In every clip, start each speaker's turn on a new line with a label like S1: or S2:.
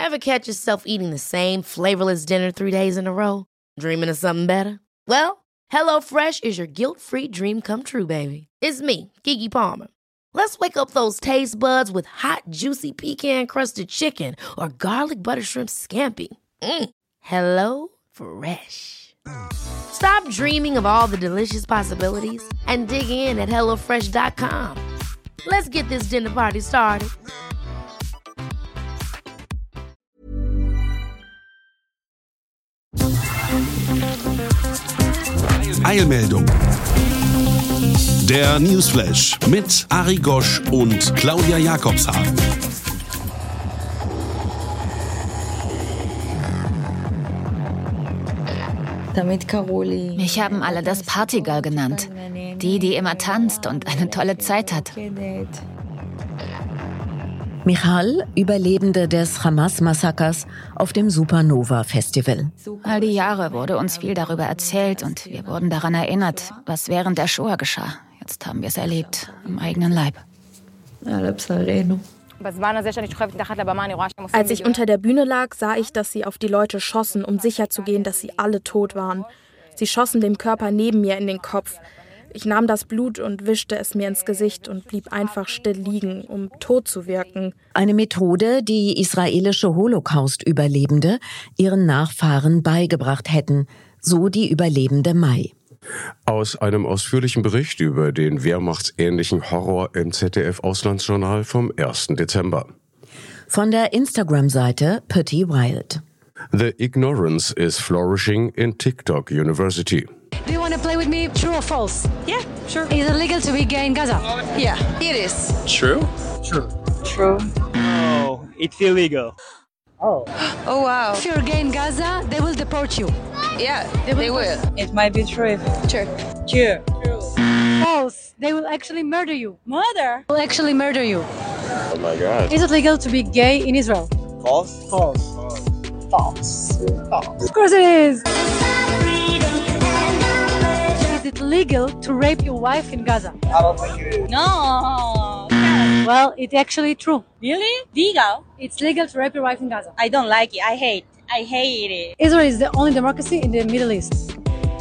S1: Ever catch yourself eating the same flavorless dinner 3 days in a row? Dreaming of something better? Well, HelloFresh is your guilt-free dream come true, baby. It's me, Keke Palmer. Let's wake up those taste buds with hot, juicy pecan-crusted chicken or garlic butter shrimp scampi. Hello Fresh. Stop dreaming of all the delicious possibilities and dig in at HelloFresh.com. Let's get this dinner party started.
S2: Eilmeldung. Der Newsflash mit Ari Gosch und Claudia Jakobshagen.
S3: Mich haben alle das Partygirl genannt. Die immer tanzt und eine tolle Zeit hat.
S4: Michal, Überlebende des Hamas-Massakers auf dem Supernova-Festival.
S3: All die Jahre wurde uns viel darüber erzählt und wir wurden daran erinnert, was während der Shoah geschah. Jetzt haben wir es erlebt, am eigenen Leib.
S5: Als ich unter der Bühne lag, sah ich, dass sie auf die Leute schossen, um sicherzugehen, dass sie alle tot waren. Sie schossen dem Körper neben mir in den Kopf. Ich nahm das Blut und wischte es mir ins Gesicht und blieb einfach still liegen, um tot zu wirken.
S4: Eine Methode, die israelische Holocaust-Überlebende ihren Nachfahren beigebracht hätten, so die Überlebende Mai.
S6: Aus einem ausführlichen Bericht über den wehrmachtsähnlichen Horror im ZDF-Auslandsjournal vom 1. Dezember.
S4: Von der Instagram-Seite Pretty Wild.
S6: The ignorance is flourishing in TikTok University.
S7: Do you want to play with me? True or false?
S8: Yeah, sure.
S7: Is it legal to be gay in Gaza?
S8: Yeah, it is.
S9: True?
S8: True.
S9: No, it's illegal.
S8: Oh wow.
S7: If you're gay in Gaza, they will deport you.
S8: Yeah, they will.
S10: It might be true.
S8: True.
S10: True.
S7: False. They will actually murder you.
S8: Murder?
S7: Will actually murder you.
S9: Oh my god.
S7: Is it legal to be gay in Israel?
S9: False?
S10: False.
S7: Of course it is. Is it legal to rape your wife in Gaza?
S10: I don't think it is.
S8: No.
S7: Well, it's actually true.
S8: Really? Legal?
S7: It's legal to rape your wife in Gaza.
S8: I don't like it. I hate it.
S7: Israel is the only democracy in the Middle East.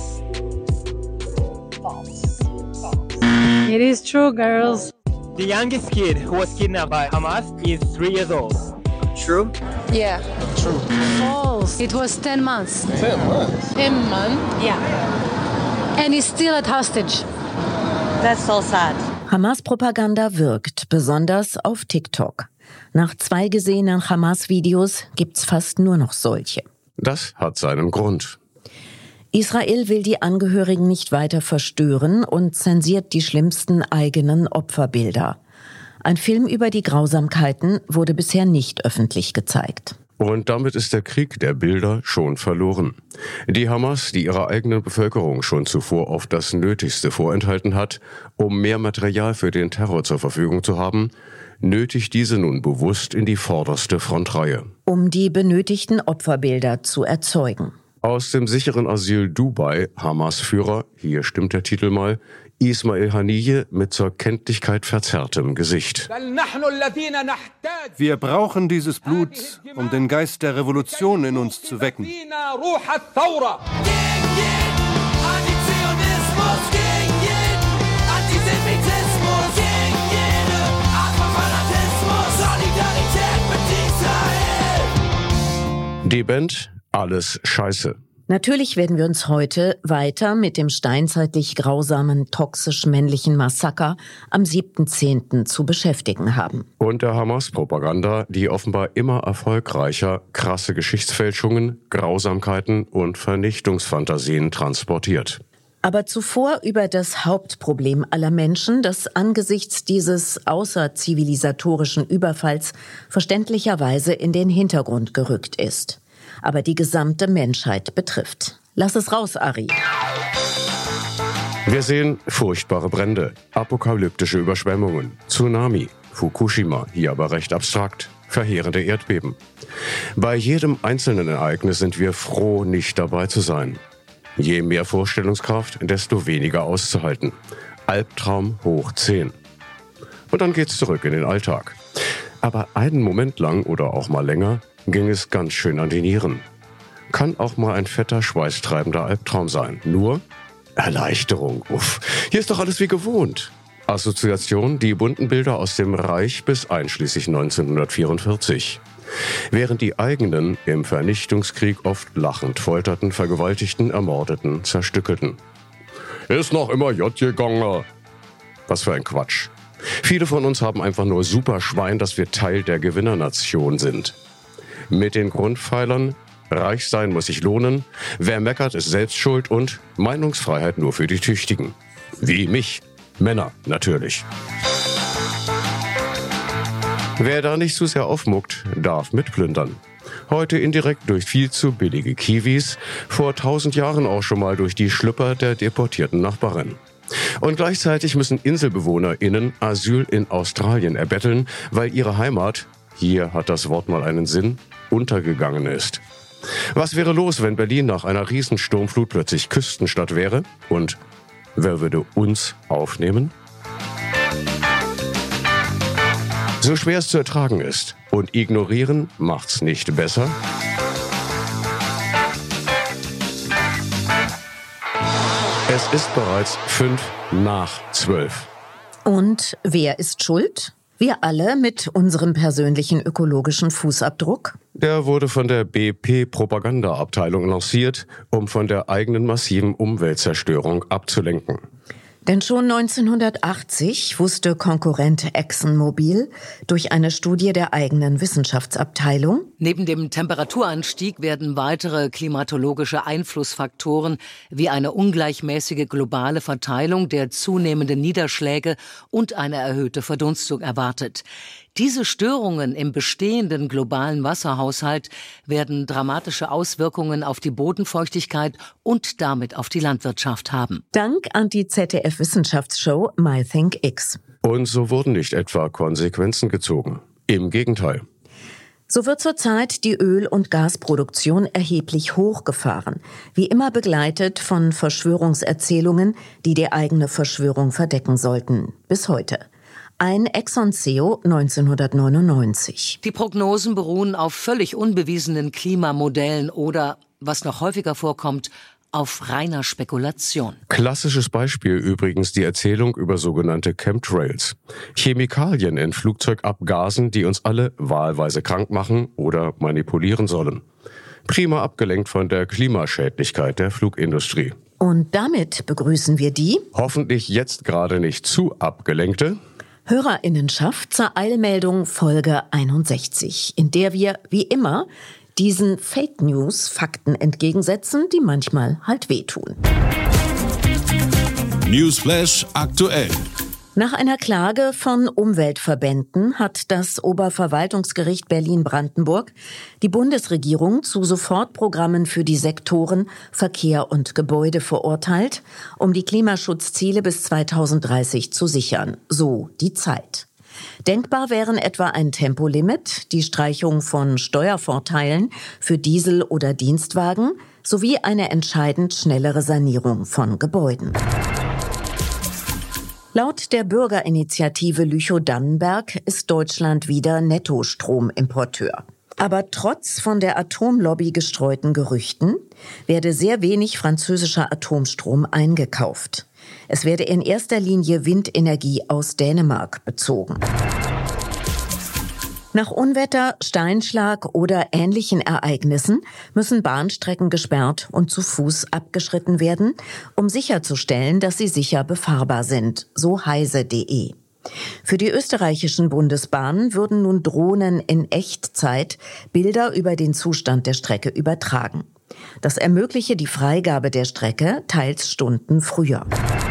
S8: False.
S7: It is true, girls.
S9: The youngest kid who was kidnapped by Hamas is 3 years old. True?
S8: Yeah.
S9: True.
S7: False. It was 10 months.
S9: 10 months?
S8: 10 months?
S7: Yeah. And he's still at hostage.
S8: That's so sad.
S4: Hamas-Propaganda wirkt, besonders auf TikTok. Nach 2 gesehenen Hamas-Videos gibt's fast nur noch solche.
S6: Das hat seinen Grund.
S4: Israel will die Angehörigen nicht weiter verstören und zensiert die schlimmsten eigenen Opferbilder. Ein Film über die Grausamkeiten wurde bisher nicht öffentlich gezeigt.
S6: Und damit ist der Krieg der Bilder schon verloren. Die Hamas, die ihrer eigenen Bevölkerung schon zuvor oft das Nötigste vorenthalten hat, um mehr Material für den Terror zur Verfügung zu haben, nötigt diese nun bewusst in die vorderste Frontreihe.
S4: Um die benötigten Opferbilder zu erzeugen.
S6: Aus dem sicheren Asyl Dubai, Hamas-Führer, hier stimmt der Titel mal, Ismail Haniyeh mit zur Kenntlichkeit verzerrtem Gesicht.
S11: Wir brauchen dieses Blut, um den Geist der Revolution in uns zu wecken.
S6: Die Band Alles Scheiße.
S4: Natürlich werden wir uns heute weiter mit dem steinzeitlich grausamen, toxisch-männlichen Massaker am 7.10. zu beschäftigen haben.
S6: Und der Hamas-Propaganda, die offenbar immer erfolgreicher krasse Geschichtsfälschungen, Grausamkeiten und Vernichtungsfantasien transportiert.
S4: Aber zuvor über das Hauptproblem aller Menschen, das angesichts dieses außerzivilisatorischen Überfalls verständlicherweise in den Hintergrund gerückt ist. Aber die gesamte Menschheit betrifft. Lass es raus, Ari.
S6: Wir sehen furchtbare Brände, apokalyptische Überschwemmungen, Tsunami, Fukushima, hier aber recht abstrakt, verheerende Erdbeben. Bei jedem einzelnen Ereignis sind wir froh, nicht dabei zu sein. Je mehr Vorstellungskraft, desto weniger auszuhalten. Albtraum hoch 10. Und dann geht's zurück in den Alltag. Aber einen Moment lang oder auch mal länger ging es ganz schön an die Nieren. Kann auch mal ein fetter, schweißtreibender Albtraum sein. Nur Erleichterung. Uff, hier ist doch alles wie gewohnt. Assoziation, die bunten Bilder aus dem Reich bis einschließlich 1944. Während die eigenen im Vernichtungskrieg oft lachend folterten, vergewaltigten, ermordeten, zerstückelten. Ist noch immer J gegangen. Was für ein Quatsch. Viele von uns haben einfach nur super Schwein, dass wir Teil der Gewinnernation sind. Mit den Grundpfeilern: Reich sein muss sich lohnen, wer meckert, ist selbst schuld und Meinungsfreiheit nur für die Tüchtigen. Wie mich. Männer, natürlich. Wer da nicht zu sehr aufmuckt, darf mitplündern. Heute indirekt durch viel zu billige Kiwis, vor 1000 Jahren auch schon mal durch die Schlüpper der deportierten Nachbarin. Und gleichzeitig müssen InselbewohnerInnen Asyl in Australien erbetteln, weil ihre Heimat, hier hat das Wort mal einen Sinn, untergegangen ist. Was wäre los, wenn Berlin nach einer Riesensturmflut plötzlich Küstenstadt wäre? Und wer würde uns aufnehmen? So schwer es zu ertragen ist und ignorieren macht's nicht besser. Es ist bereits 11:55.
S4: Und wer ist schuld? Wir alle mit unserem persönlichen ökologischen Fußabdruck?
S6: Der wurde von der BP-Propagandaabteilung lanciert, um von der eigenen massiven Umweltzerstörung abzulenken.
S4: Denn schon 1980 wusste Konkurrent ExxonMobil durch eine Studie der eigenen Wissenschaftsabteilung:
S10: Neben dem Temperaturanstieg werden weitere klimatologische Einflussfaktoren wie eine ungleichmäßige globale Verteilung der zunehmenden Niederschläge und eine erhöhte Verdunstung erwartet. Diese Störungen im bestehenden globalen Wasserhaushalt werden dramatische Auswirkungen auf die Bodenfeuchtigkeit und damit auf die Landwirtschaft haben.
S4: Dank an die ZDF-Wissenschaftsshow MyThinkX.
S6: Und so wurden nicht etwa Konsequenzen gezogen. Im Gegenteil.
S4: So wird zurzeit die Öl- und Gasproduktion erheblich hochgefahren, wie immer begleitet von Verschwörungserzählungen, die die eigene Verschwörung verdecken sollten. Bis heute. Ein Exxon-CEO 1999.
S10: Die Prognosen beruhen auf völlig unbewiesenen Klimamodellen oder, was noch häufiger vorkommt, auf reiner Spekulation.
S6: Klassisches Beispiel übrigens die Erzählung über sogenannte Chemtrails. Chemikalien in Flugzeugabgasen, die uns alle wahlweise krank machen oder manipulieren sollen. Prima abgelenkt von der Klimaschädlichkeit der Flugindustrie.
S4: Und damit begrüßen wir die,
S6: hoffentlich jetzt gerade nicht zu abgelenkte,
S4: HörerInnenschaft zur Eilmeldung Folge 61, in der wir, wie immer, diesen Fake News Fakten entgegensetzen, die manchmal halt wehtun.
S2: Newsflash aktuell.
S4: Nach einer Klage von Umweltverbänden hat das Oberverwaltungsgericht Berlin-Brandenburg die Bundesregierung zu Sofortprogrammen für die Sektoren Verkehr und Gebäude verurteilt, um die Klimaschutzziele bis 2030 zu sichern. So die Zeit. Denkbar wären etwa ein Tempolimit, die Streichung von Steuervorteilen für Diesel- oder Dienstwagen sowie eine entscheidend schnellere Sanierung von Gebäuden. Laut der Bürgerinitiative Lüchow-Dannenberg ist Deutschland wieder Nettostromimporteur. Aber trotz von der Atomlobby gestreuten Gerüchten werde sehr wenig französischer Atomstrom eingekauft. Es werde in erster Linie Windenergie aus Dänemark bezogen. Nach Unwetter, Steinschlag oder ähnlichen Ereignissen müssen Bahnstrecken gesperrt und zu Fuß abgeschritten werden, um sicherzustellen, dass sie sicher befahrbar sind, so heise.de. Für die österreichischen Bundesbahnen würden nun Drohnen in Echtzeit Bilder über den Zustand der Strecke übertragen. Das ermögliche die Freigabe der Strecke teils Stunden früher.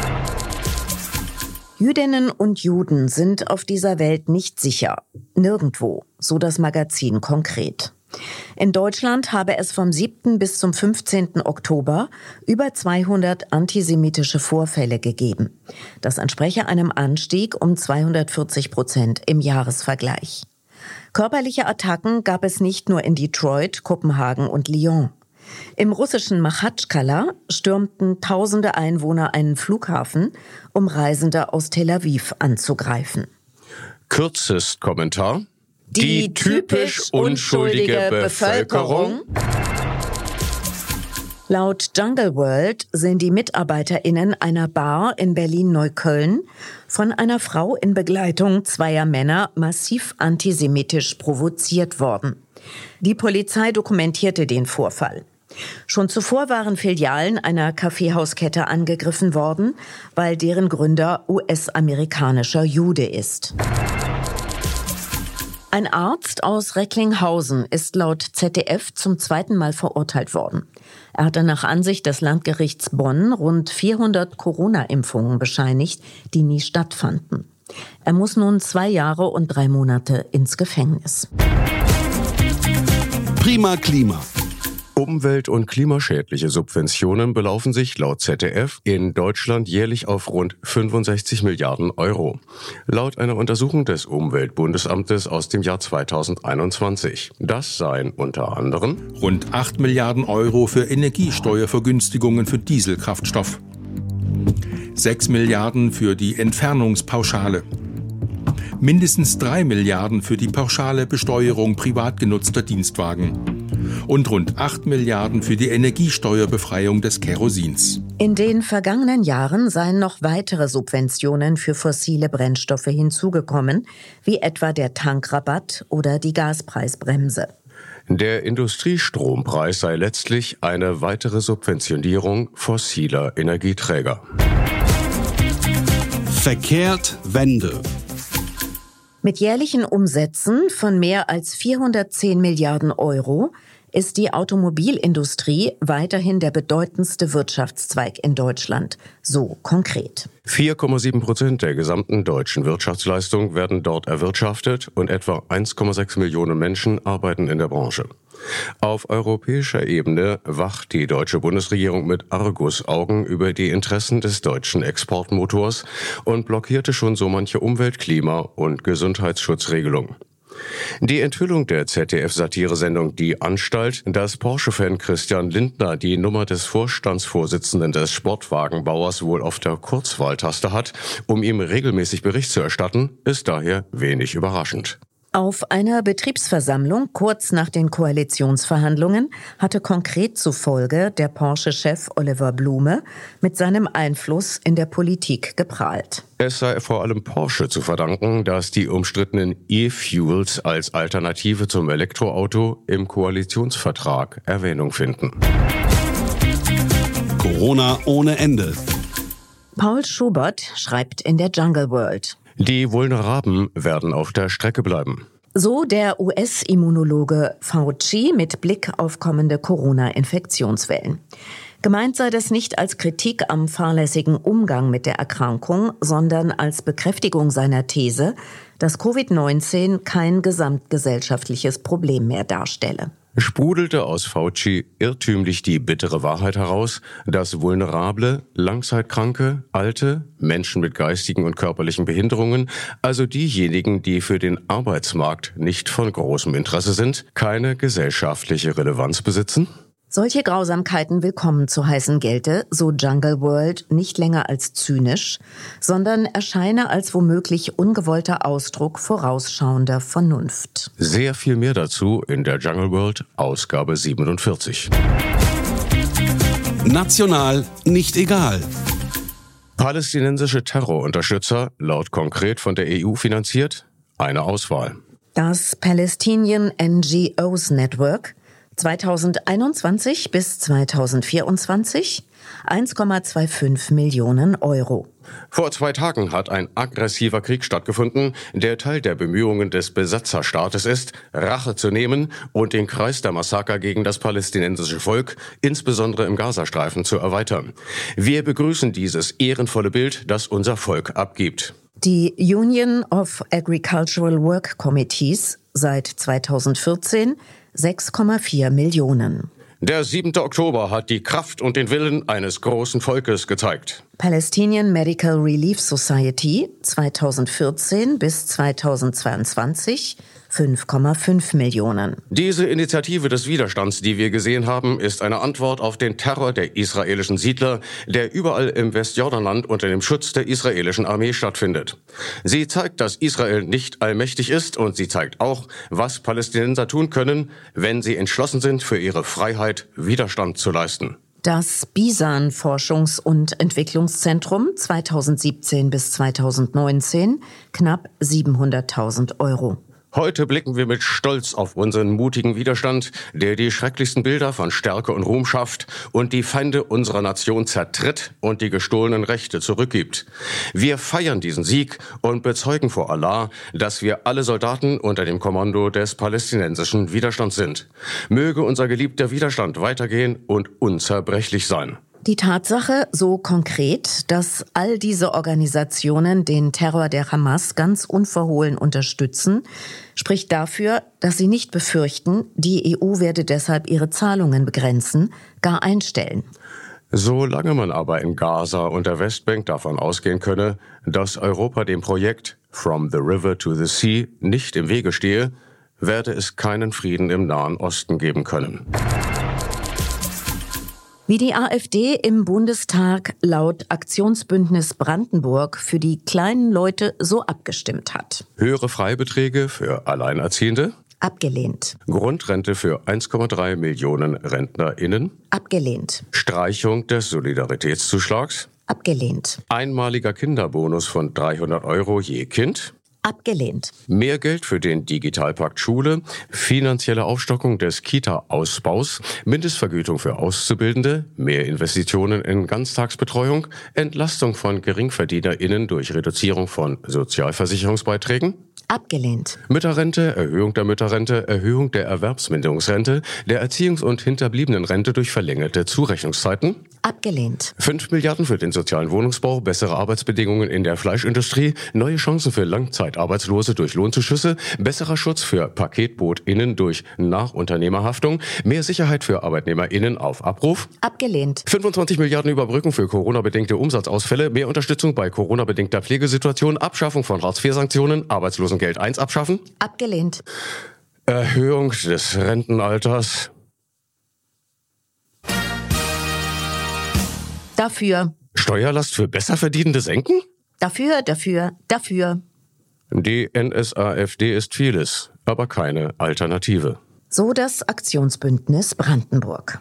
S4: Jüdinnen und Juden sind auf dieser Welt nicht sicher. Nirgendwo, so das Magazin Konkret. In Deutschland habe es vom 7. bis zum 15. Oktober über 200 antisemitische Vorfälle gegeben. Das entspreche einem Anstieg um 240% im Jahresvergleich. Körperliche Attacken gab es nicht nur in Detroit, Kopenhagen und Lyon. Im russischen Machatschkala stürmten tausende Einwohner einen Flughafen, um Reisende aus Tel Aviv anzugreifen.
S6: Kürzest Kommentar:
S4: Die typisch unschuldige Bevölkerung. Laut Jungle World sind die MitarbeiterInnen einer Bar in Berlin-Neukölln von einer Frau in Begleitung zweier Männer massiv antisemitisch provoziert worden. Die Polizei dokumentierte den Vorfall. Schon zuvor waren Filialen einer Kaffeehauskette angegriffen worden, weil deren Gründer US-amerikanischer Jude ist. Ein Arzt aus Recklinghausen ist laut ZDF zum zweiten Mal verurteilt worden. Er hatte nach Ansicht des Landgerichts Bonn rund 400 Corona-Impfungen bescheinigt, die nie stattfanden. Er muss nun 2 Jahre und 3 Monate ins Gefängnis.
S2: Prima Klima.
S6: Umwelt- und klimaschädliche Subventionen belaufen sich laut ZDF in Deutschland jährlich auf rund 65 Milliarden Euro. Laut einer Untersuchung des Umweltbundesamtes aus dem Jahr 2021. Das seien unter anderem
S12: rund 8 Milliarden Euro für Energiesteuervergünstigungen für Dieselkraftstoff, 6 Milliarden für die Entfernungspauschale, mindestens 3 Milliarden für die pauschale Besteuerung privat genutzter Dienstwagen und rund 8 Milliarden für die Energiesteuerbefreiung des Kerosins.
S4: In den vergangenen Jahren seien noch weitere Subventionen für fossile Brennstoffe hinzugekommen, wie etwa der Tankrabatt oder die Gaspreisbremse.
S6: Der Industriestrompreis sei letztlich eine weitere Subventionierung fossiler Energieträger.
S2: Verkehrt Wende.
S4: Mit jährlichen Umsätzen von mehr als 410 Milliarden Euro ist die Automobilindustrie weiterhin der bedeutendste Wirtschaftszweig in Deutschland. So konkret.
S6: 4,7% der gesamten deutschen Wirtschaftsleistung werden dort erwirtschaftet und etwa 1,6 Millionen Menschen arbeiten in der Branche. Auf europäischer Ebene wacht die deutsche Bundesregierung mit Argusaugen über die Interessen des deutschen Exportmotors und blockierte schon so manche Umwelt-, Klima- und Gesundheitsschutzregelung. Die Enthüllung der ZDF-Satiresendung Die Anstalt, dass Porsche-Fan Christian Lindner die Nummer des Vorstandsvorsitzenden des Sportwagenbauers wohl auf der Kurzwahltaste hat, um ihm regelmäßig Bericht zu erstatten, ist daher wenig überraschend.
S4: Auf einer Betriebsversammlung kurz nach den Koalitionsverhandlungen hatte konkret zufolge der Porsche-Chef Oliver Blume mit seinem Einfluss in der Politik geprahlt.
S6: Es sei vor allem Porsche zu verdanken, dass die umstrittenen E-Fuels als Alternative zum Elektroauto im Koalitionsvertrag Erwähnung finden.
S2: Corona ohne Ende.
S4: Paul Schubert schreibt in der Jungle World:
S6: Die Vulnerablen werden auf der Strecke bleiben.
S4: So der US-Immunologe Fauci mit Blick auf kommende Corona-Infektionswellen. Gemeint sei das nicht als Kritik am fahrlässigen Umgang mit der Erkrankung, sondern als Bekräftigung seiner These, dass Covid-19 kein gesamtgesellschaftliches Problem mehr darstelle.
S6: Sprudelte aus Fauci irrtümlich die bittere Wahrheit heraus, dass vulnerable, Langzeitkranke, Alte, Menschen mit geistigen und körperlichen Behinderungen, also diejenigen, die für den Arbeitsmarkt nicht von großem Interesse sind, keine gesellschaftliche Relevanz besitzen?
S4: Solche Grausamkeiten willkommen zu heißen gelte, so Jungle World, nicht länger als zynisch, sondern erscheine als womöglich ungewollter Ausdruck vorausschauender Vernunft.
S6: Sehr viel mehr dazu in der Jungle World, Ausgabe 47.
S2: National nicht egal.
S6: Palästinensische Terrorunterstützer, laut konkret von der EU finanziert, eine Auswahl.
S4: Das Palestinian NGOs Network 2021 bis 2024 1,25 Millionen Euro.
S6: Vor 2 Tagen hat ein aggressiver Krieg stattgefunden, der Teil der Bemühungen des Besatzerstaates ist, Rache zu nehmen und den Kreis der Massaker gegen das palästinensische Volk, insbesondere im Gazastreifen, zu erweitern. Wir begrüßen dieses ehrenvolle Bild, das unser Volk abgibt.
S4: Die Union of Agricultural Work Committees seit 2014 6,4 Millionen.
S6: Der 7. Oktober hat die Kraft und den Willen eines großen Volkes gezeigt.
S4: Palestinian Medical Relief Society 2014 bis 2022 5,5 Millionen.
S6: Diese Initiative des Widerstands, die wir gesehen haben, ist eine Antwort auf den Terror der israelischen Siedler, der überall im Westjordanland unter dem Schutz der israelischen Armee stattfindet. Sie zeigt, dass Israel nicht allmächtig ist, und sie zeigt auch, was Palästinenser tun können, wenn sie entschlossen sind, für ihre Freiheit Widerstand zu leisten.
S4: Das Bisan Forschungs- und Entwicklungszentrum 2017 bis 2019 knapp 700.000 €.
S6: Heute blicken wir mit Stolz auf unseren mutigen Widerstand, der die schrecklichsten Bilder von Stärke und Ruhm schafft und die Feinde unserer Nation zertritt und die gestohlenen Rechte zurückgibt. Wir feiern diesen Sieg und bezeugen vor Allah, dass wir alle Soldaten unter dem Kommando des palästinensischen Widerstands sind. Möge unser geliebter Widerstand weitergehen und unzerbrechlich sein.
S4: Die Tatsache so konkret, dass all diese Organisationen den Terror der Hamas ganz unverhohlen unterstützen, spricht dafür, dass sie nicht befürchten, die EU werde deshalb ihre Zahlungen begrenzen, gar einstellen.
S6: Solange man aber in Gaza und der Westbank davon ausgehen könne, dass Europa dem Projekt From the River to the Sea nicht im Wege stehe, werde es keinen Frieden im Nahen Osten geben können.
S4: Wie die AfD im Bundestag laut Aktionsbündnis Brandenburg für die kleinen Leute so abgestimmt hat.
S6: Höhere Freibeträge für Alleinerziehende.
S4: Abgelehnt.
S6: Grundrente für 1,3 Millionen RentnerInnen.
S4: Abgelehnt.
S6: Streichung des Solidaritätszuschlags.
S4: Abgelehnt.
S6: Einmaliger Kinderbonus von 300 € je Kind.
S4: Abgelehnt.
S6: Mehr Geld für den Digitalpakt Schule, finanzielle Aufstockung des Kita-Ausbaus, Mindestvergütung für Auszubildende, mehr Investitionen in Ganztagsbetreuung, Entlastung von GeringverdienerInnen durch Reduzierung von Sozialversicherungsbeiträgen.
S4: Abgelehnt.
S6: Mütterrente, Erhöhung der Mütterrente, Erhöhung der Erwerbsminderungsrente, der Erziehungs- und Hinterbliebenenrente durch verlängerte Zurechnungszeiten.
S4: Abgelehnt.
S6: 5 Milliarden für den sozialen Wohnungsbau, bessere Arbeitsbedingungen in der Fleischindustrie, neue Chancen für Langzeitarbeitslose durch Lohnzuschüsse, besserer Schutz für PaketbootInnen durch Nachunternehmerhaftung, mehr Sicherheit für ArbeitnehmerInnen auf Abruf.
S4: Abgelehnt.
S6: 25 Milliarden Überbrückung für Corona-bedingte Umsatzausfälle, mehr Unterstützung bei Corona-bedingter Pflegesituation, Abschaffung von Hartz-IV-Sanktionen, Arbeitslosengeld 1 abschaffen.
S4: Abgelehnt.
S6: Erhöhung des Rentenalters.
S4: Dafür.
S6: Steuerlast für Besserverdienende senken?
S4: Dafür.
S6: Die NSAFD ist vieles, aber keine Alternative.
S4: So das Aktionsbündnis Brandenburg.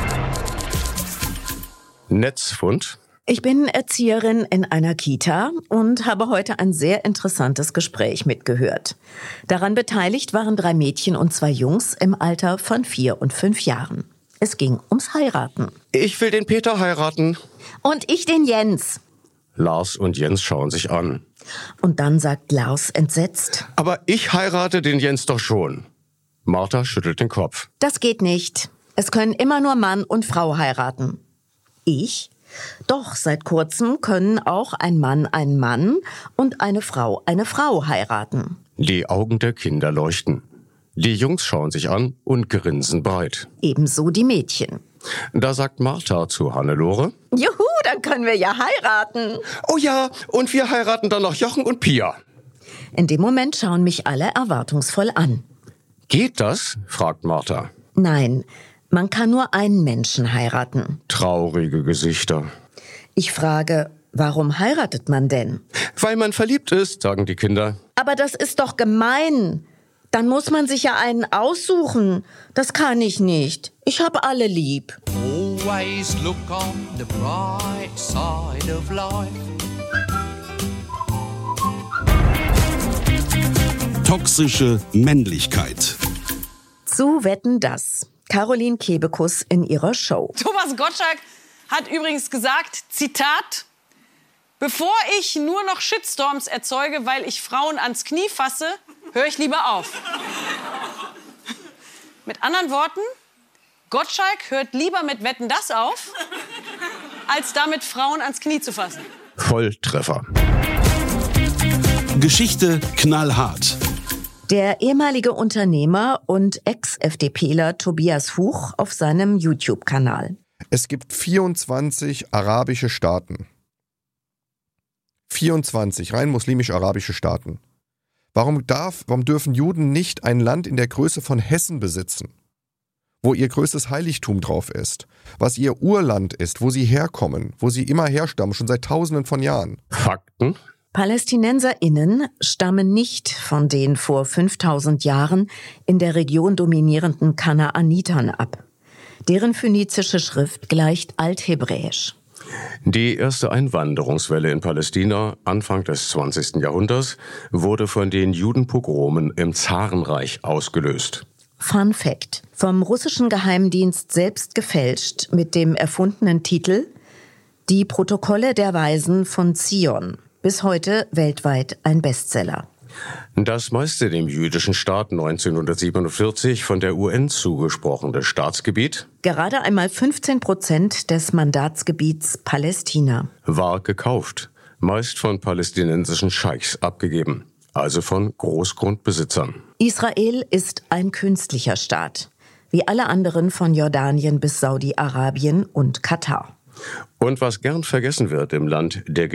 S6: Netzfund.
S4: Ich bin Erzieherin in einer Kita und habe heute ein sehr interessantes Gespräch mitgehört. Daran beteiligt waren 3 Mädchen und 2 Jungs im Alter von 4 und 5 Jahren. Es ging ums Heiraten.
S6: Ich will den Peter heiraten.
S4: Und ich den Jens.
S6: Lars und Jens schauen sich an.
S4: Und dann sagt Lars entsetzt:
S6: Aber ich heirate den Jens doch schon. Martha schüttelt den Kopf.
S4: Das geht nicht. Es können immer nur Mann und Frau heiraten. Ich? Doch, seit kurzem können auch ein Mann einen Mann und eine Frau heiraten.
S6: Die Augen der Kinder leuchten. Die Jungs schauen sich an und grinsen breit.
S4: Ebenso die Mädchen.
S6: Da sagt Martha zu Hannelore:
S4: Juhu, dann können wir ja heiraten.
S6: Oh ja, und wir heiraten dann noch Jochen und Pia.
S4: In dem Moment schauen mich alle erwartungsvoll an.
S6: Geht das? Fragt Martha.
S4: Nein, man kann nur einen Menschen heiraten.
S6: Traurige Gesichter.
S4: Ich frage, warum heiratet man denn?
S6: Weil man verliebt ist, sagen die Kinder.
S4: Aber das ist doch gemein. Dann muss man sich ja einen aussuchen. Das kann ich nicht. Ich habe alle lieb.
S13: Always look on the bright side of life.
S2: Toxische Männlichkeit.
S4: Zu Wetten, dass Caroline Kebekus in ihrer Show.
S14: Thomas Gottschalk hat übrigens gesagt, Zitat: Bevor ich nur noch Shitstorms erzeuge, weil ich Frauen ans Knie fasse, höre ich lieber auf. Mit anderen Worten, Gottschalk hört lieber mit Wetten, dass auf, als damit Frauen ans Knie zu fassen.
S6: Volltreffer.
S2: Geschichte knallhart.
S4: Der ehemalige Unternehmer und Ex-FDPler Tobias Huch auf seinem YouTube-Kanal.
S15: Es gibt 24 arabische Staaten. 24 rein muslimisch-arabische Staaten. Warum dürfen Juden nicht ein Land in der Größe von Hessen besitzen, wo ihr größtes Heiligtum drauf ist, was ihr Urland ist, wo sie herkommen, wo sie immer herstammen, schon seit Tausenden von Jahren?
S6: Fakten?
S4: PalästinenserInnen stammen nicht von den vor 5000 Jahren in der Region dominierenden Kanaanitern ab. Deren phönizische Schrift gleicht Althebräisch.
S6: Die erste Einwanderungswelle in Palästina, Anfang des 20. Jahrhunderts, wurde von den Judenpogromen im Zarenreich ausgelöst.
S4: Fun Fact: Vom russischen Geheimdienst selbst gefälscht mit dem erfundenen Titel »Die Protokolle der Weisen von Zion«. Bis heute weltweit ein Bestseller.
S6: Das meiste dem jüdischen Staat 1947 von der UN zugesprochene Staatsgebiet,
S4: gerade einmal 15% des Mandatsgebiets Palästina,
S6: war gekauft, meist von palästinensischen Scheichs abgegeben, also von Großgrundbesitzern.
S4: Israel ist ein künstlicher Staat, wie alle anderen von Jordanien bis Saudi-Arabien und Katar.
S6: Und was gern vergessen wird im Land der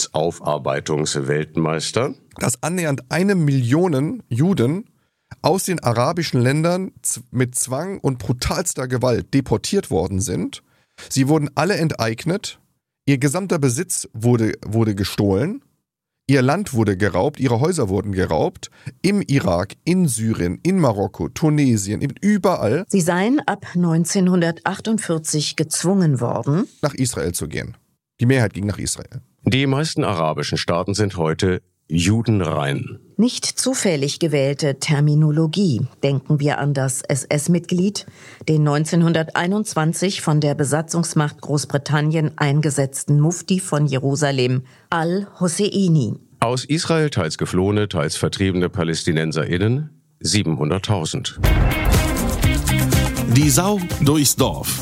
S6: Geschichtsaufarbeitungs-Weltmeister,
S15: dass annähernd 1 Million Juden aus den arabischen Ländern mit Zwang und brutalster Gewalt deportiert worden sind. Sie wurden alle enteignet, ihr gesamter Besitz wurde gestohlen, ihr Land wurde geraubt, ihre Häuser wurden geraubt, im Irak, in Syrien, in Marokko, Tunesien, überall.
S4: Sie seien ab 1948 gezwungen worden,
S15: nach Israel zu gehen. Die Mehrheit ging nach Israel.
S6: Die meisten arabischen Staaten sind heute judenrein.
S4: Nicht zufällig gewählte Terminologie. Denken wir an das SS-Mitglied, den 1921 von der Besatzungsmacht Großbritannien eingesetzten Mufti von Jerusalem, Al-Hosseini.
S6: Aus Israel teils geflohene, teils vertriebene PalästinenserInnen 700.000.
S2: Die Sau durchs Dorf.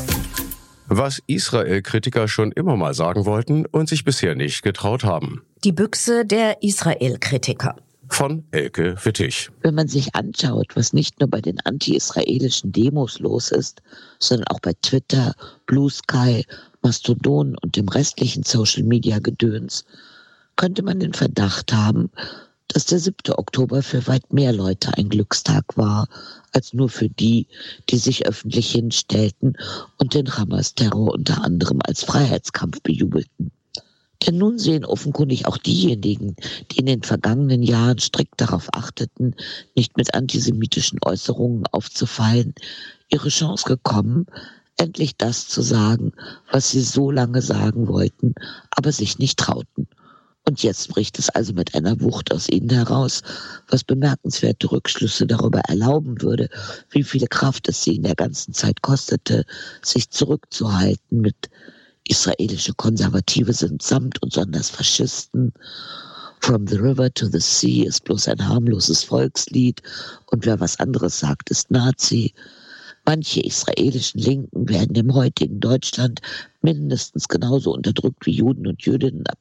S6: Was Israel-Kritiker schon immer mal sagen wollten und sich bisher nicht getraut haben.
S4: Die Büchse der Israel-Kritiker.
S6: Von Elke Wittich.
S16: Wenn man sich anschaut, was nicht nur bei den anti-israelischen Demos los ist, sondern auch bei Twitter, Blue Sky, Mastodon und dem restlichen Social-Media-Gedöns, könnte man den Verdacht haben, dass der 7. Oktober für weit mehr Leute ein Glückstag war, als nur für die, die sich öffentlich hinstellten und den Hamas-Terror unter anderem als Freiheitskampf bejubelten. Denn nun sehen offenkundig auch diejenigen, die in den vergangenen Jahren strikt darauf achteten, nicht mit antisemitischen Äußerungen aufzufallen, ihre Chance gekommen, endlich das zu sagen, was sie so lange sagen wollten, aber sich nicht trauten. Und jetzt bricht es also mit einer Wucht aus ihnen heraus, was bemerkenswerte Rückschlüsse darüber erlauben würde, wie viel Kraft es sie in der ganzen Zeit kostete, sich zurückzuhalten mit israelische Konservative sind samt und sonders Faschisten. From the River to the Sea ist bloß ein harmloses Volkslied und wer was anderes sagt, ist Nazi. Manche israelischen Linken werden im heutigen Deutschland mindestens genauso unterdrückt wie Juden und Jüdinnen ab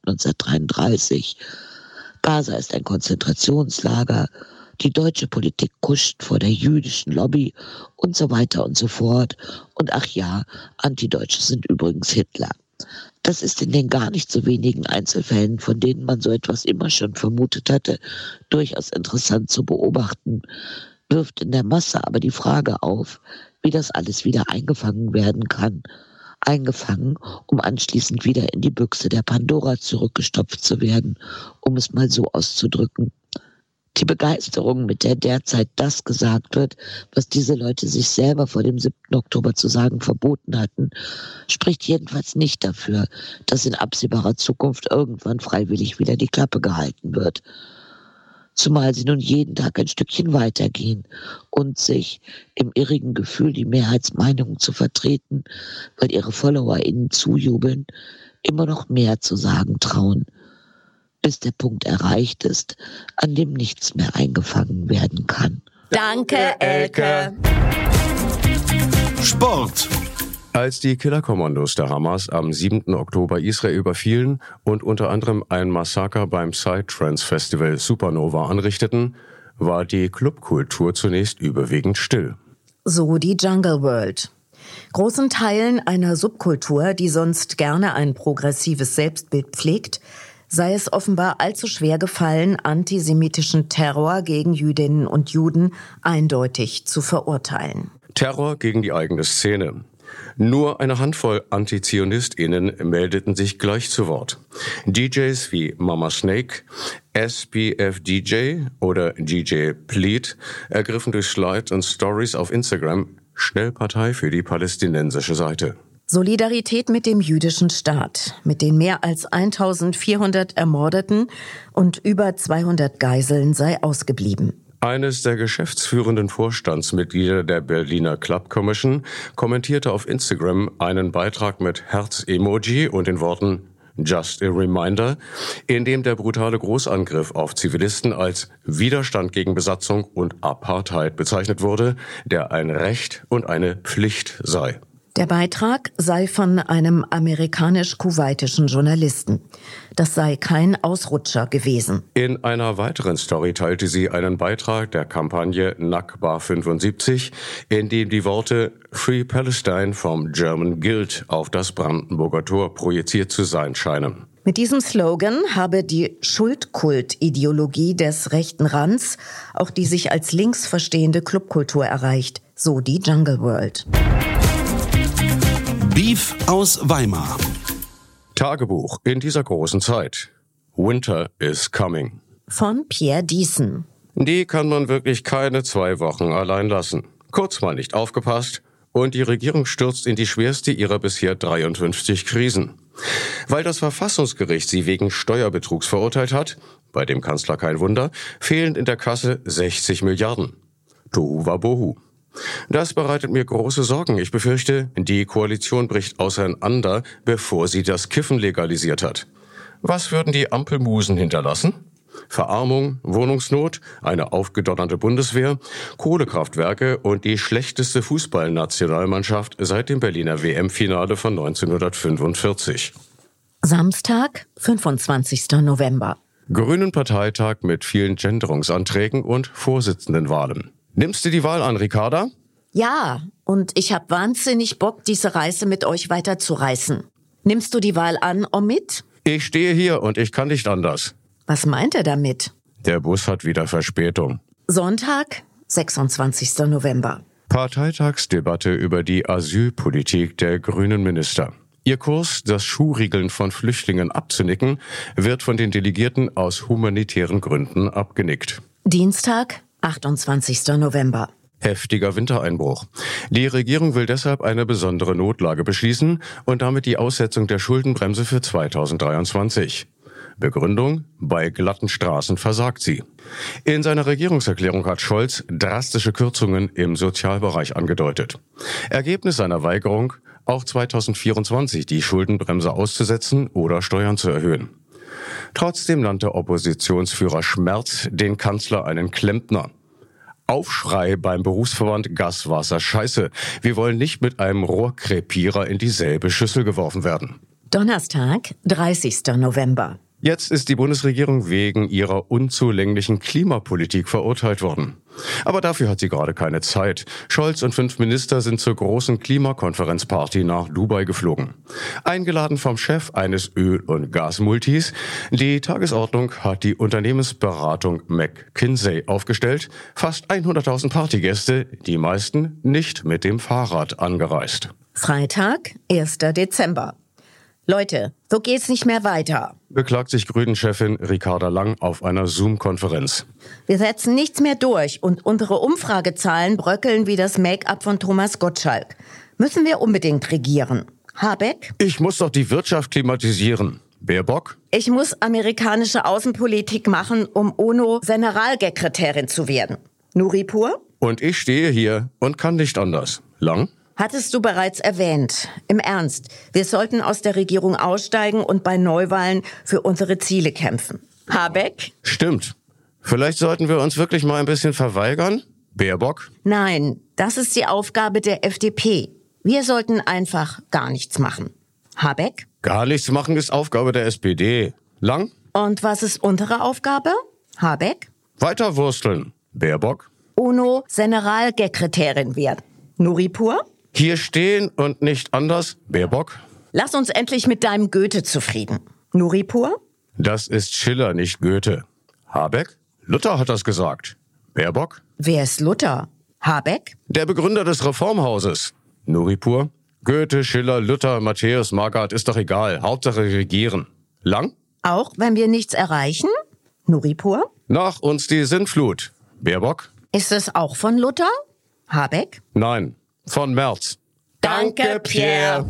S16: 1933. Gaza ist ein Konzentrationslager. Die deutsche Politik kuscht vor der jüdischen Lobby und so weiter und so fort. Und ach ja, Antideutsche sind übrigens Hitler. Das ist in den gar nicht so wenigen Einzelfällen, von denen man so etwas immer schon vermutet hatte, durchaus interessant zu beobachten, wirft in der Masse aber die Frage auf, wie das alles wieder eingefangen werden kann. Eingefangen, um anschließend wieder in die Büchse der Pandora zurückgestopft zu werden, um es mal so auszudrücken. Die Begeisterung, mit der derzeit das gesagt wird, was diese Leute sich selber vor dem 7. Oktober zu sagen verboten hatten, spricht jedenfalls nicht dafür, dass in absehbarer Zukunft irgendwann freiwillig wieder die Klappe gehalten wird. Zumal sie nun jeden Tag ein Stückchen weitergehen und sich im irrigen Gefühl, die Mehrheitsmeinung zu vertreten, weil ihre Follower ihnen zujubeln, immer noch mehr zu sagen trauen, bis der Punkt erreicht ist, an dem nichts mehr eingefangen werden kann.
S4: Danke, Elke.
S2: Sport.
S6: Als die Killerkommandos der Hamas am 7. Oktober Israel überfielen und unter anderem ein Massaker beim Psytrance-Festival Supernova anrichteten, war die Clubkultur zunächst überwiegend still.
S4: So die Jungle World. Großen Teilen einer Subkultur, die sonst gerne ein progressives Selbstbild pflegt, sei es offenbar allzu schwer gefallen, antisemitischen Terror gegen Jüdinnen und Juden eindeutig zu verurteilen.
S6: Terror gegen die eigene Szene. Nur eine Handvoll AntizionistInnen meldeten sich gleich zu Wort. DJs wie Mama Snake, SPF DJ oder DJ Pleat ergriffen durch Slides und Stories auf Instagram schnell Partei für die palästinensische Seite.
S4: Solidarität mit dem jüdischen Staat, mit den mehr als 1400 Ermordeten und über 200 Geiseln sei ausgeblieben.
S6: Eines der geschäftsführenden Vorstandsmitglieder der Berliner Club Commission kommentierte auf Instagram einen Beitrag mit Herz-Emoji und den Worten Just a Reminder, in dem der brutale Großangriff auf Zivilisten als Widerstand gegen Besatzung und Apartheid bezeichnet wurde, der ein Recht und eine Pflicht sei.
S4: Der Beitrag sei von einem amerikanisch-kuwaitischen Journalisten. Das sei kein Ausrutscher gewesen.
S6: In einer weiteren Story teilte sie einen Beitrag der Kampagne Nakba 75, in dem die Worte Free Palestine from German Guild auf das Brandenburger Tor projiziert zu sein scheinen.
S4: Mit diesem Slogan habe die Schuldkult-Ideologie des rechten Rands auch die sich als links verstehende Clubkultur erreicht, so die Jungle World.
S2: Beef aus Weimar.
S6: Tagebuch in dieser großen Zeit. Winter is coming.
S4: Von Pierre Diesen.
S6: Die kann man wirklich keine 2 Wochen allein lassen. Kurz mal nicht aufgepasst und die Regierung stürzt in die schwerste ihrer bisher 53 Krisen. Weil das Verfassungsgericht sie wegen Steuerbetrugs verurteilt hat, bei dem Kanzler kein Wunder, fehlen in der Kasse 60 Milliarden. Tohu wabohu. Das bereitet mir große Sorgen. Ich befürchte, die Koalition bricht auseinander, bevor sie das Kiffen legalisiert hat. Was würden die Ampelmusen hinterlassen? Verarmung, Wohnungsnot, eine aufgedonnerte Bundeswehr, Kohlekraftwerke und die schlechteste Fußballnationalmannschaft seit dem Berliner WM-Finale von 1945.
S4: Samstag, 25. November.
S6: Grünen Parteitag mit vielen Änderungsanträgen und Vorsitzendenwahlen. Nimmst du die Wahl an, Ricarda?
S4: Ja, und ich habe wahnsinnig Bock, diese Reise mit euch weiterzureißen. Nimmst du die Wahl an, Omid?
S6: Ich stehe hier und ich kann nicht anders.
S4: Was meint er damit?
S6: Der Bus hat wieder Verspätung.
S4: Sonntag, 26. November.
S6: Parteitagsdebatte über die Asylpolitik der grünen Minister. Ihr Kurs, das Schuhriegeln von Flüchtlingen abzunicken, wird von den Delegierten aus humanitären Gründen abgenickt.
S4: Dienstag, 28. November.
S6: Heftiger Wintereinbruch. Die Regierung will deshalb eine besondere Notlage beschließen und damit die Aussetzung der Schuldenbremse für 2023. Begründung: Bei glatten Straßen versagt sie. In seiner Regierungserklärung hat Scholz drastische Kürzungen im Sozialbereich angedeutet. Ergebnis seiner Weigerung: auch 2024 die Schuldenbremse auszusetzen oder Steuern zu erhöhen. Trotzdem nannte Oppositionsführer Schmerz den Kanzler einen Klempner. Aufschrei beim Berufsverband Gas, Wasser, Scheiße. Wir wollen nicht mit einem Rohrkrepierer in dieselbe Schüssel geworfen werden.
S4: Donnerstag, 30. November.
S6: Jetzt ist die Bundesregierung wegen ihrer unzulänglichen Klimapolitik verurteilt worden. Aber dafür hat sie gerade keine Zeit. Scholz und 5 Minister sind zur großen Klimakonferenzparty nach Dubai geflogen. Eingeladen vom Chef eines Öl- und Gasmultis. Die Tagesordnung hat die Unternehmensberatung McKinsey aufgestellt. Fast 100.000 Partygäste, die meisten nicht mit dem Fahrrad angereist.
S4: Freitag, 1. Dezember. Leute, so geht's nicht mehr weiter,
S6: beklagt sich Grünen-Chefin Ricarda Lang auf einer Zoom-Konferenz.
S4: Wir setzen nichts mehr durch und unsere Umfragezahlen bröckeln wie das Make-up von Thomas Gottschalk. Müssen wir unbedingt regieren. Habeck?
S6: Ich muss doch die Wirtschaft klimatisieren. Baerbock?
S4: Ich muss amerikanische Außenpolitik machen, um UNO-Generalsekretärin zu werden. Nuripur?
S6: Und ich stehe hier und kann nicht anders. Lang?
S4: Hattest du bereits erwähnt. Im Ernst, wir sollten aus der Regierung aussteigen und bei Neuwahlen für unsere Ziele kämpfen. Habeck?
S6: Stimmt. Vielleicht sollten wir uns wirklich mal ein bisschen verweigern? Baerbock?
S4: Nein, das ist die Aufgabe der FDP. Wir sollten einfach gar nichts machen. Habeck?
S6: Gar nichts machen ist Aufgabe der SPD. Lang?
S4: Und was ist unsere Aufgabe? Habeck?
S6: Weiter wursteln. Baerbock?
S4: UNO-Generalsekretärin werden. Nuripur?
S6: Hier stehen und nicht anders. Baerbock?
S4: Lass uns endlich mit deinem Goethe zufrieden. Nuripur?
S6: Das ist Schiller, nicht Goethe. Habeck? Luther hat das gesagt. Baerbock?
S4: Wer ist Luther? Habeck?
S6: Der Begründer des Reformhauses. Nuripur? Goethe, Schiller, Luther, Matthäus, Margaret, ist doch egal. Hauptsache regieren. Lang?
S4: Auch wenn wir nichts erreichen? Nuripur?
S6: Nach uns die Sintflut. Baerbock?
S4: Ist es auch von Luther? Habeck?
S6: Nein, von Merz.
S4: Danke, Pierre.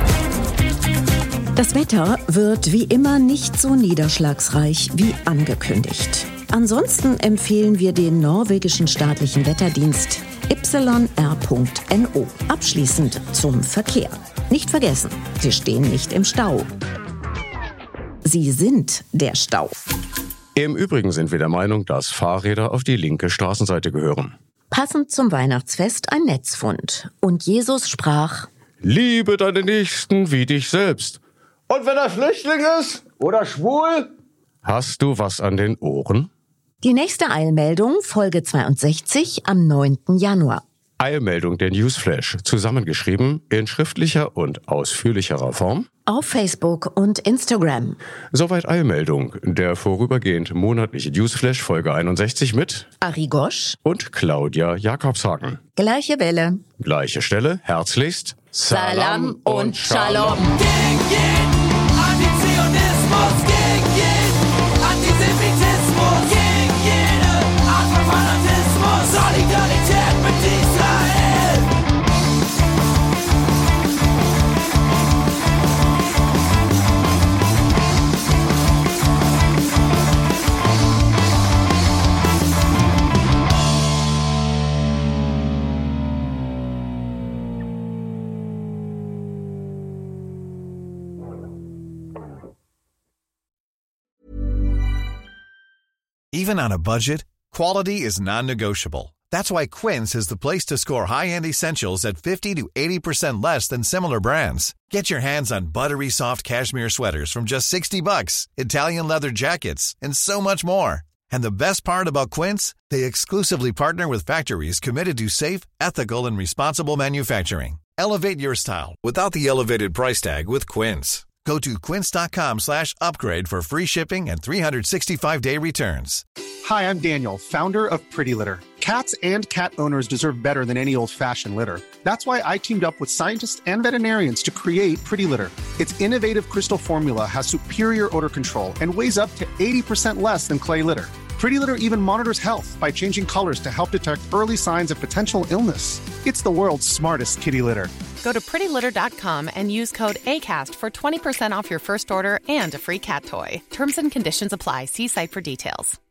S4: Das Wetter wird wie immer nicht so niederschlagsreich wie angekündigt. Ansonsten empfehlen wir den norwegischen staatlichen Wetterdienst yr.no. Abschließend zum Verkehr. Nicht vergessen, Sie stehen nicht im Stau. Sie sind der Stau.
S6: Im Übrigen sind wir der Meinung, dass Fahrräder auf die linke Straßenseite gehören.
S4: Passend zum Weihnachtsfest ein Netzfund. Und Jesus sprach:
S6: Liebe deine Nächsten wie dich selbst. Und wenn er Flüchtling ist oder schwul? Hast du was an den Ohren?
S4: Die nächste Eilmeldung, Folge 62, am 9. Januar.
S6: Eilmeldung, der Newsflash, zusammengeschrieben in schriftlicher und ausführlicherer Form.
S4: Auf Facebook und Instagram.
S6: Soweit Eilmeldung, der vorübergehend monatliche Newsflash, Folge 61 mit
S4: Ari Gosch
S6: und Claudia Jakobshagen.
S4: Gleiche Welle.
S6: Gleiche Stelle, herzlichst.
S4: Salam und Shalom.
S13: Gegen jeden Antizionismus, gegen jeden Antisemitismus, gegen jede Art von Fanatismus, Solidarität mit Israel.
S17: Even on a budget, quality is non-negotiable. That's why Quince is the place to score high-end essentials at 50 to 80% less than similar brands. Get your hands on buttery soft cashmere sweaters from just $60, Italian leather jackets, and so much more. And the best part about Quince, they exclusively partner with factories committed to safe, ethical, and responsible manufacturing. Elevate your style without the elevated price tag with Quince. Go to quince.com/upgrade for free shipping and 365-day returns.
S18: Hi, I'm Daniel, founder of Pretty Litter. Cats and cat owners deserve better than any old-fashioned litter. That's why I teamed up with scientists and veterinarians to create Pretty Litter. Its innovative crystal formula has superior odor control and weighs up to 80% less than clay litter. Pretty Litter even monitors health by changing colors to help detect early signs of potential illness. It's the world's smartest kitty litter.
S19: Go to prettylitter.com and use code ACAST for 20% off your first order and a free cat toy. Terms and conditions apply. See site for details.